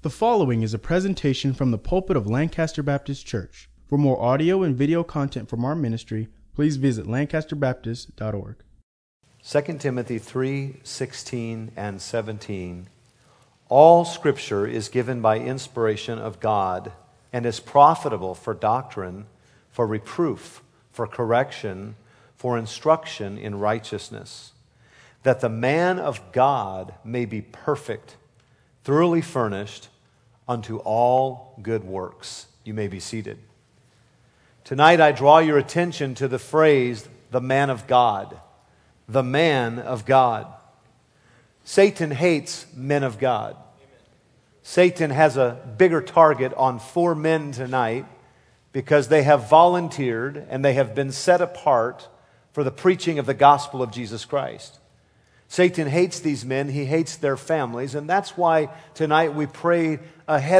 The following is a presentation from the pulpit of Lancaster Baptist Church. For more audio and video content from our ministry, please visit lancasterbaptist.org. 2 Timothy 3:16 and 17. All Scripture is given by inspiration of God and is profitable for doctrine, for reproof, for correction, for instruction in righteousness, that the man of God may be perfect, thoroughly furnished unto all good works. You may be seated. Tonight I draw your attention to the phrase, the man of God. The man of God. Satan hates men of God. Satan has a bigger target on 4 men tonight because they have volunteered and they have been set apart for the preaching of the gospel of Jesus Christ. Satan hates these men. He hates their families. And that's why tonight we pray a hedge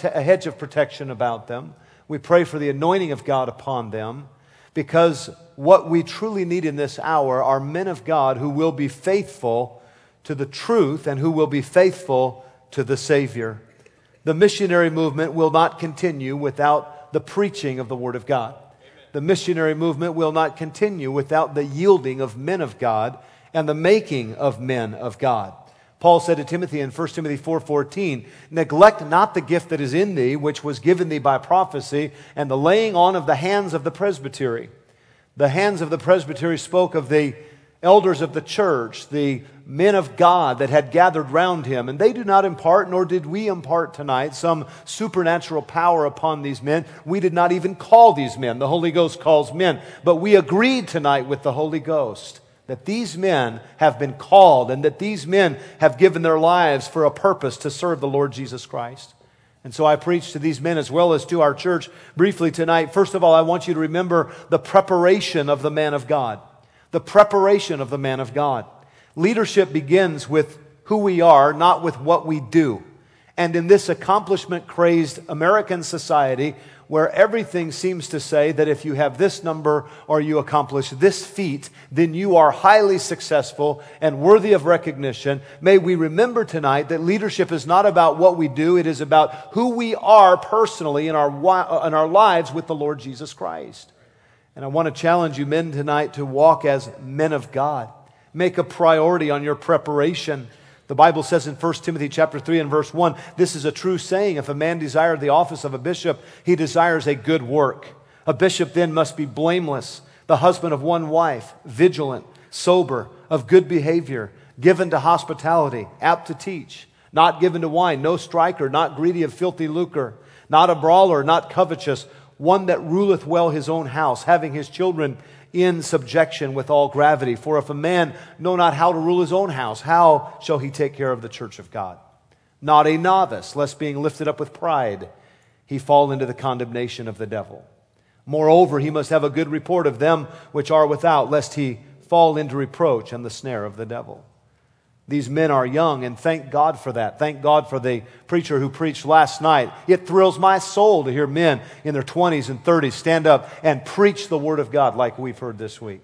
of protection about them. We pray for the anointing of God upon them. Because what we truly need in this hour are men of God who will be faithful to the truth and who will be faithful to the Savior. The missionary movement will not continue without the preaching of the Word of God. The missionary movement will not continue without the yielding of men of God and the making of men of God. Paul said to Timothy in 1 Timothy 4:14, "Neglect not the gift that is in thee, which was given thee by prophecy, and the laying on of the hands of the presbytery." The hands of the presbytery spoke of the elders of the church, the men of God that had gathered round him. And they do not impart, nor did we impart tonight, some supernatural power upon these men. We did not even call these men. The Holy Ghost calls men. But we agreed tonight with the Holy Ghost that these men have been called and that these men have given their lives for a purpose to serve the Lord Jesus Christ. And so I preach to these men as well as to our church briefly tonight. First of all, I want you to remember the preparation of the man of God. The preparation of the man of God. Leadership begins with who we are, not with what we do. And in this accomplishment-crazed American society, where everything seems to say that if you have this number or you accomplish this feat, then you are highly successful and worthy of recognition. May we remember tonight that leadership is not about what we do. It is about who we are personally in our lives with the Lord Jesus Christ. And I want to challenge you men tonight to walk as men of God. Make a priority on your preparation. The Bible says in 1 Timothy chapter 3 and verse 1, this is a true saying, if a man desire the office of a bishop, he desires a good work. A bishop then must be blameless, the husband of one wife, vigilant, sober, of good behavior, given to hospitality, apt to teach, not given to wine, no striker, not greedy of filthy lucre, not a brawler, not covetous, one that ruleth well his own house, having his children in subjection with all gravity. For if a man know not how to rule his own house, how shall he take care of the church of God? Not a novice, lest being lifted up with pride, he fall into the condemnation of the devil. Moreover, he must have a good report of them which are without, lest he fall into reproach and the snare of the devil. These men are young, and thank God for that. Thank God for the preacher who preached last night. It thrills my soul to hear men in their 20s and 30s stand up and preach the Word of God like we've heard this week.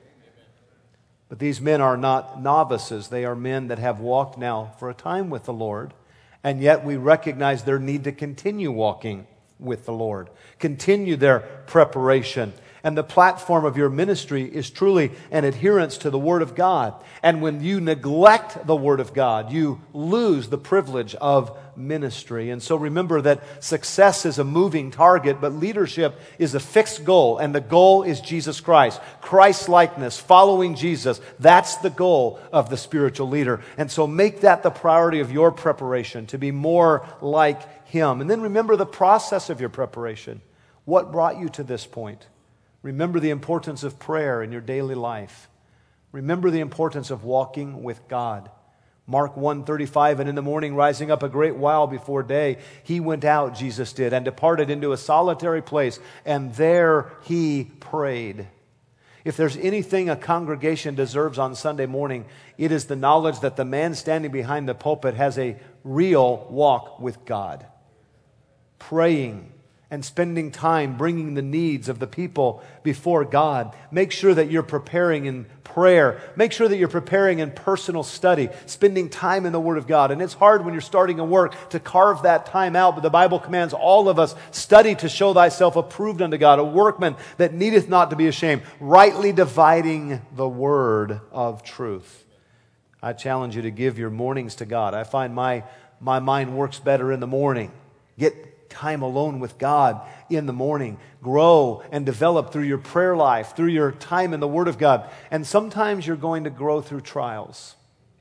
But these men are not novices. They are men that have walked now for a time with the Lord, and yet we recognize their need to continue walking with the Lord. Continue their preparation. And the platform of your ministry is truly an adherence to the Word of God. And when you neglect the Word of God, you lose the privilege of ministry. And so remember that success is a moving target, but leadership is a fixed goal. And the goal is Jesus Christ. Christ-likeness, following Jesus. That's the goal of the spiritual leader. And so make that the priority of your preparation, to be more like Him. And then remember the process of your preparation. What brought you to this point? Remember the importance of prayer in your daily life. Remember the importance of walking with God. Mark 1:35, and in the morning rising up a great while before day, he went out, Jesus did, and departed into a solitary place, and there he prayed. If there's anything a congregation deserves on Sunday morning, it is the knowledge that the man standing behind the pulpit has a real walk with God. Praying and spending time bringing the needs of the people before God. Make sure that you're preparing in prayer. Make sure that you're preparing in personal study, spending time in the Word of God. And it's hard when you're starting a work to carve that time out, but the Bible commands all of us, study to show thyself approved unto God, a workman that needeth not to be ashamed, rightly dividing the word of truth. I challenge you to give your mornings to God. I find my mind works better in the morning. Get time alone with God in the morning. Grow and develop through your prayer life, through your time in the Word of God. And sometimes you're going to grow through trials.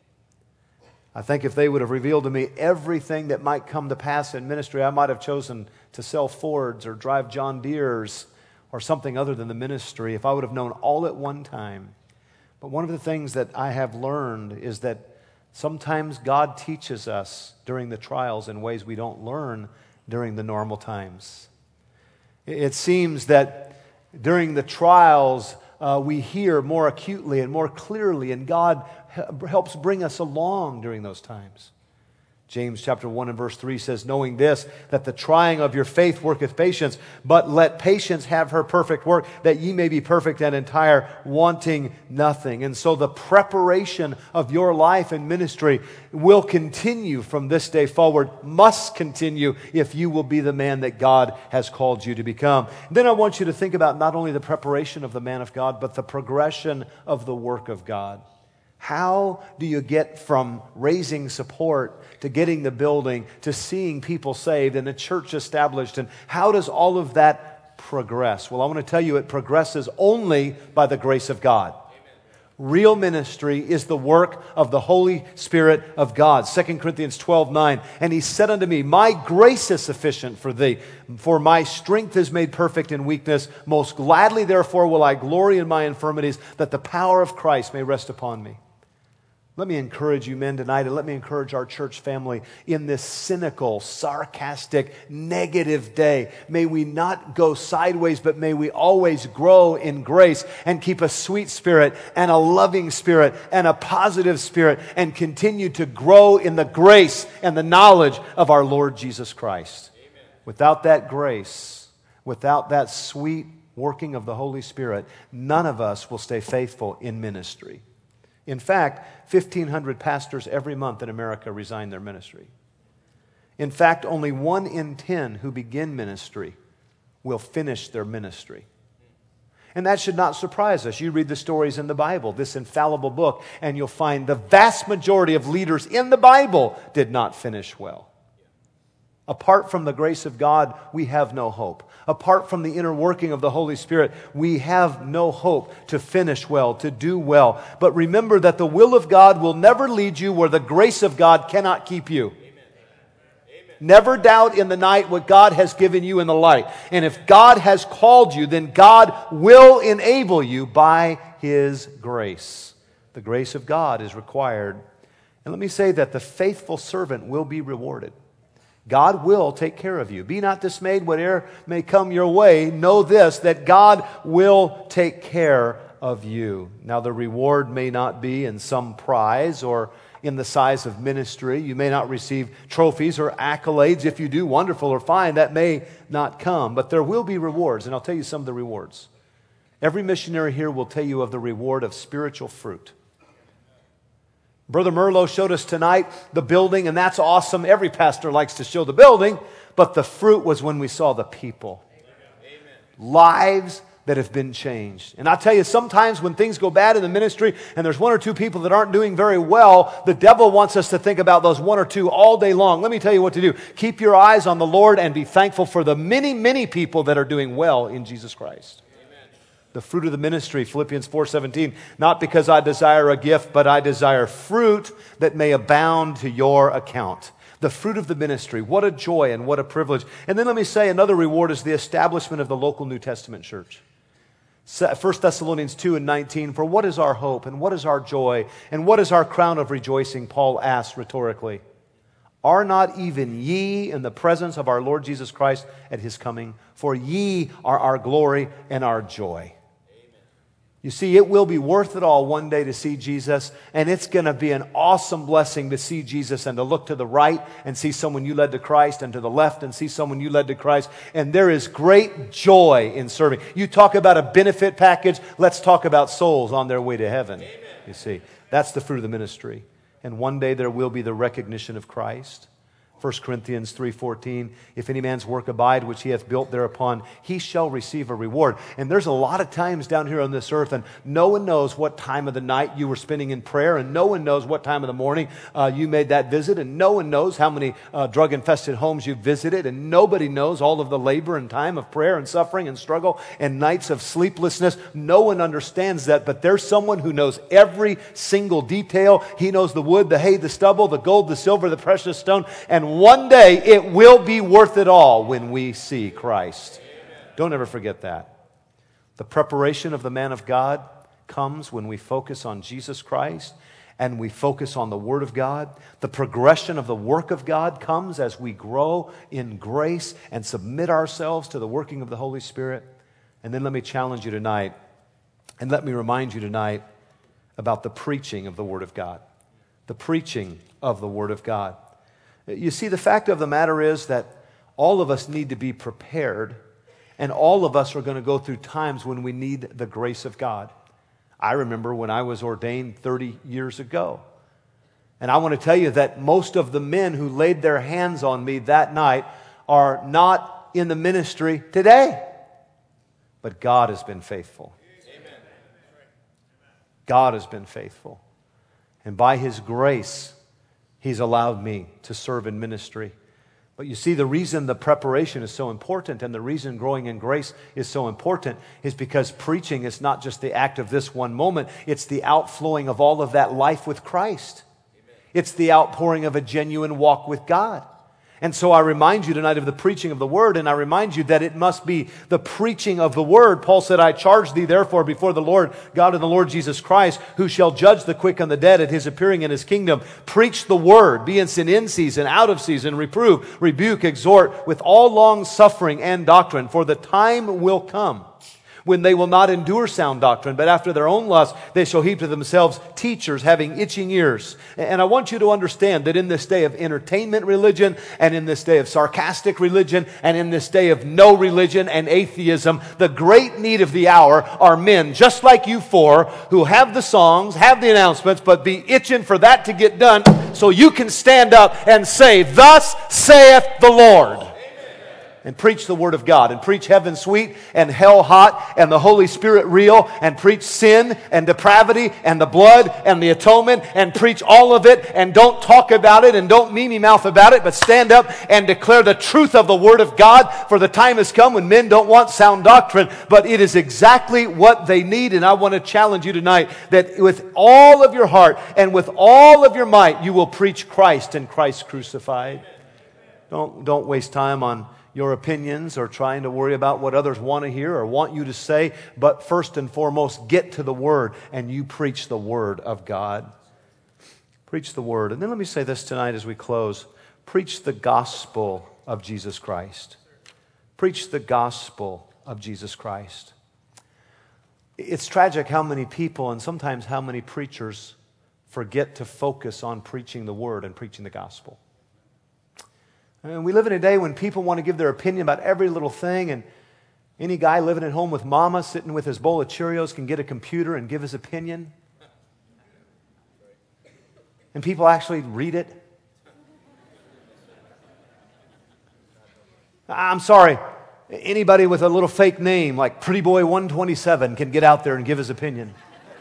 I think if they would have revealed to me everything that might come to pass in ministry, I might have chosen to sell Fords or drive John Deere's or something other than the ministry if I would have known all at one time. But one of the things that I have learned is that sometimes God teaches us during the trials in ways we don't learn during the normal times. It seems that during the trials, we hear more acutely and more clearly, and God helps bring us along during those times. James chapter 1 and verse 3 says, knowing this, that the trying of your faith worketh patience, but let patience have her perfect work, that ye may be perfect and entire, wanting nothing. And so the preparation of your life and ministry will continue from this day forward, must continue if you will be the man that God has called you to become. And then I want you to think about not only the preparation of the man of God, but the progression of the work of God. How do you get from raising support to getting the building to seeing people saved and a church established? And how does all of that progress? Well, I want to tell you it progresses only by the grace of God. Real ministry is the work of the Holy Spirit of God. 2 Corinthians 12:9. And he said unto me, my grace is sufficient for thee, for my strength is made perfect in weakness. Most gladly, therefore, will I glory in my infirmities, that the power of Christ may rest upon me. Let me encourage you men tonight, and let me encourage our church family in this cynical, sarcastic, negative day. May we not go sideways, but may we always grow in grace and keep a sweet spirit and a loving spirit and a positive spirit and continue to grow in the grace and the knowledge of our Lord Jesus Christ. Amen. Without that grace, without that sweet working of the Holy Spirit, none of us will stay faithful in ministry. In fact, 1,500 pastors every month in America resign their ministry. In fact, only 1 in 10 who begin ministry will finish their ministry. And that should not surprise us. You read the stories in the Bible, this infallible book, and you'll find the vast majority of leaders in the Bible did not finish well. Apart from the grace of God, we have no hope. Apart from the inner working of the Holy Spirit, we have no hope to finish well, to do well. But remember that the will of God will never lead you where the grace of God cannot keep you. Amen. Never doubt in the night what God has given you in the light. And if God has called you, then God will enable you by His grace. The grace of God is required. And let me say that the faithful servant will be rewarded. God will take care of you. Be not dismayed, whatever may come your way. Know this, that God will take care of you. Now, the reward may not be in some prize or in the size of ministry. You may not receive trophies or accolades. If you do, wonderful or fine, that may not come. But there will be rewards, and I'll tell you some of the rewards. Every missionary here will tell you of the reward of spiritual fruit. Brother Merlo showed us tonight the building, and that's awesome. Every pastor likes to show the building, but the fruit was when we saw the people. Amen. Lives that have been changed. And I'll tell you, sometimes when things go bad in the ministry and there's 1 or 2 people that aren't doing very well, the devil wants us to think about those 1 or 2 all day long. Let me tell you what to do. Keep your eyes on the Lord and be thankful for the many, many people that are doing well in Jesus Christ. The fruit of the ministry, Philippians 4:17, not because I desire a gift, but I desire fruit that may abound to your account. The fruit of the ministry, what a joy and what a privilege. And then let me say another reward is the establishment of the local New Testament church. 1 Thessalonians 2:19, for what is our hope and what is our joy and what is our crown of rejoicing, Paul asks rhetorically. Are not even ye in the presence of our Lord Jesus Christ at His coming? For ye are our glory and our joy. You see, it will be worth it all one day to see Jesus, and it's going to be an awesome blessing to see Jesus and to look to the right and see someone you led to Christ, and to the left and see someone you led to Christ. And there is great joy in serving. You talk about a benefit package, let's talk about souls on their way to heaven. Amen. You see, that's the fruit of the ministry. And one day there will be the recognition of Christ. 1 Corinthians 3:14, if any man's work abide, which he hath built thereupon, he shall receive a reward. And there's a lot of times down here on this earth, and no one knows what time of the night you were spending in prayer, and no one knows what time of the morning you made that visit, and no one knows how many drug-infested homes you visited, and nobody knows all of the labor and time of prayer and suffering and struggle and nights of sleeplessness. No one understands that, but there's someone who knows every single detail. He knows the wood, the hay, the stubble, the gold, the silver, the precious stone, and one day it will be worth it all when we see Christ. Amen. Don't ever forget that. The preparation of the man of God comes when we focus on Jesus Christ and we focus on the Word of God. The progression of the work of God comes as we grow in grace and submit ourselves to the working of the Holy Spirit. And then let me challenge you tonight, and let me remind you tonight about the preaching of the Word of God. The preaching of the Word of God. You see, the fact of the matter is that all of us need to be prepared, and all of us are going to go through times when we need the grace of God. I remember when I was ordained 30 years ago. And I want to tell you that most of the men who laid their hands on me that night are not in the ministry today. But God has been faithful. Amen. God has been faithful. And by His grace, He's allowed me to serve in ministry. But you see, the reason the preparation is so important and the reason growing in grace is so important is because preaching is not just the act of this one moment. It's the outflowing of all of that life with Christ. Amen. It's the outpouring of a genuine walk with God. And so I remind you tonight of the preaching of the Word, and I remind you that it must be the preaching of the Word. Paul said, I charge thee therefore before the Lord God and the Lord Jesus Christ, who shall judge the quick and the dead at His appearing in His kingdom. Preach the Word, be in season, out of season, reprove, rebuke, exhort, with all long suffering and doctrine. For the time will come when they will not endure sound doctrine, but after their own lust they shall heap to themselves teachers having itching ears. And I want you to understand that in this day of entertainment religion, and in this day of sarcastic religion, and in this day of no religion and atheism, the great need of the hour are men just like you four who have the songs, have the announcements, but be itching for that to get done so you can stand up and say, Thus saith the Lord. And preach the Word of God, and preach heaven sweet and hell hot and the Holy Spirit real, and preach sin and depravity and the blood and the atonement, and preach all of it, and don't talk about it and don't mealy mouth about it, but stand up and declare the truth of the Word of God. For the time has come when men don't want sound doctrine, but it is exactly what they need. And I want to challenge you tonight that with all of your heart and with all of your might, you will preach Christ and Christ crucified. Don't waste time on your opinions or trying to worry about what others want to hear or want you to say, but first and foremost, get to the Word and you preach the Word of God. Preach the Word. And then let me say this tonight as we close. Preach the gospel of Jesus Christ. Preach the gospel of Jesus Christ. It's tragic how many people and sometimes how many preachers forget to focus on preaching the Word and preaching the gospel. And we live in a day when people want to give their opinion about every little thing, and any guy living at home with mama sitting with his bowl of Cheerios can get a computer and give his opinion. And people actually read it. I'm sorry, anybody with a little fake name like Pretty Boy 127 can get out there and give his opinion.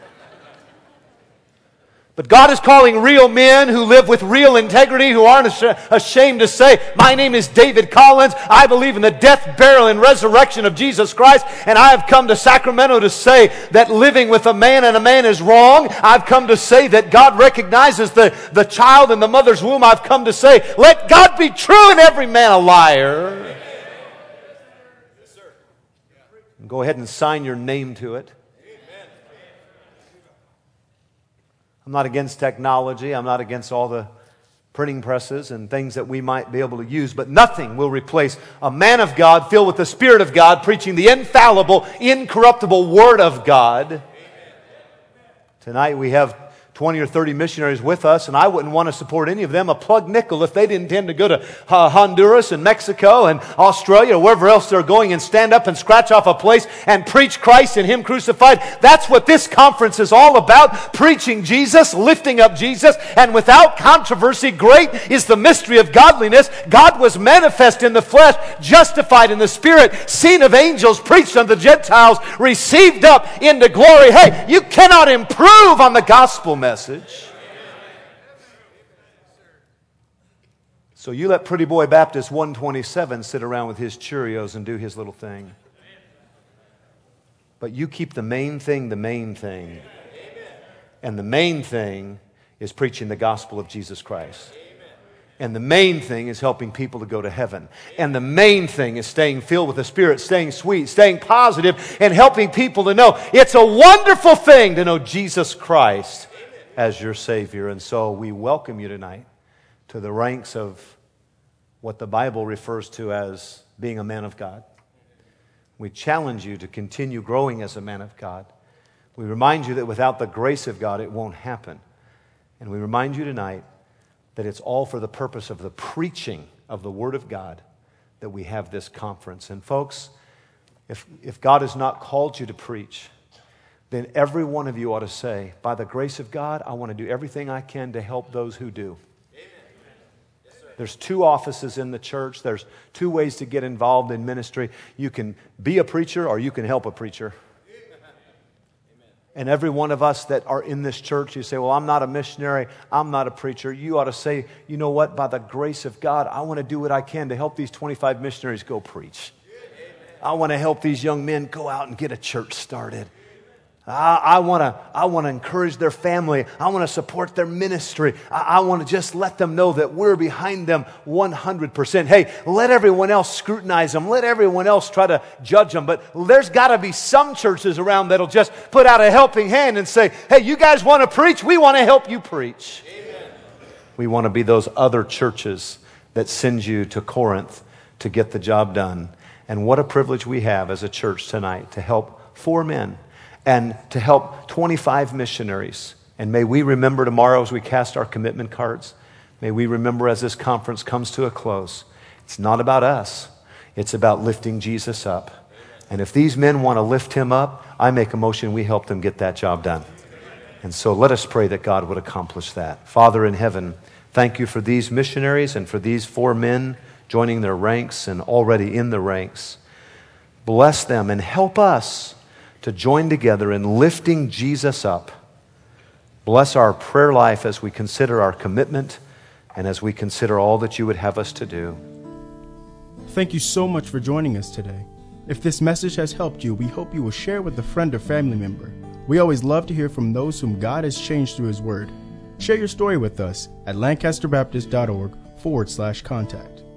But God is calling real men who live with real integrity, who aren't ashamed to say, my name is David Collins. I believe in the death, burial, and resurrection of Jesus Christ. And I have come to Sacramento to say that living with a man and a man is wrong. I've come to say that God recognizes the child in the mother's womb. I've come to say, let God be true and every man a liar. Yes, sir. And go ahead and sign your name to it. I'm not against technology. I'm not against all the printing presses and things that we might be able to use, but nothing will replace a man of God filled with the Spirit of God preaching the infallible, incorruptible Word of God. Tonight we have 20 or 30 missionaries with us, and I wouldn't want to support any of them a plug nickel if they didn't intend to go to Honduras and Mexico and Australia or wherever else they're going and stand up and scratch off a place and preach Christ and Him crucified. That's what this conference is all about, preaching Jesus, lifting up Jesus, and without controversy, great is the mystery of godliness. God was manifest in the flesh, justified in the Spirit, seen of angels, preached unto the Gentiles, received up into glory. Hey, you cannot improve on the gospel message. So you let Pretty Boy Baptist 127 sit around with his Cheerios and do his little thing. But you keep the main thing the main thing. And the main thing is preaching the gospel of Jesus Christ. And the main thing is helping people to go to heaven. And the main thing is staying filled with the Spirit, staying sweet, staying positive, and helping people to know it's a wonderful thing to know Jesus Christ as your Savior. And so we welcome you tonight to the ranks of what the Bible refers to as being a man of God. We challenge you to continue growing as a man of God. We remind you that without the grace of God, it won't happen. And we remind you tonight that it's all for the purpose of the preaching of the Word of God that we have this conference. And folks, if God has not called you to preach, then every one of you ought to say, by the grace of God, I want to do everything I can to help those who do. Amen. Yes, sir. There's 2 offices in the church. There's 2 ways to get involved in ministry. You can be a preacher or you can help a preacher. And every one of us that are in this church, you say, well, I'm not a missionary, I'm not a preacher. You ought to say, you know what, by the grace of God, I want to do what I can to help these 25 missionaries go preach. I want to help these young men go out and get a church started. I want to encourage their family. I want to support their ministry. I want to just let them know that we're behind them 100%. Hey, let everyone else scrutinize them. Let everyone else try to judge them. But there's got to be some churches around that'll just put out a helping hand and say, hey, you guys want to preach? We want to help you preach. Amen. We want to be those other churches that send you to Corinth to get the job done. And what a privilege we have as a church tonight to help 4 men. And to help 25 missionaries. And may we remember tomorrow as we cast our commitment cards, may we remember as this conference comes to a close, it's not about us. It's about lifting Jesus up. And if these men want to lift Him up, I make a motion we help them get that job done. And so let us pray that God would accomplish that. Father in heaven, thank you for these missionaries and for these 4 men joining their ranks and already in the ranks. Bless them and help us to join together in lifting Jesus up. Bless our prayer life as we consider our commitment and as we consider all that you would have us to do. Thank you so much for joining us today. If this message has helped you, we hope you will share with a friend or family member. We always love to hear from those whom God has changed through His Word. Share your story with us at lancasterbaptist.org/contact.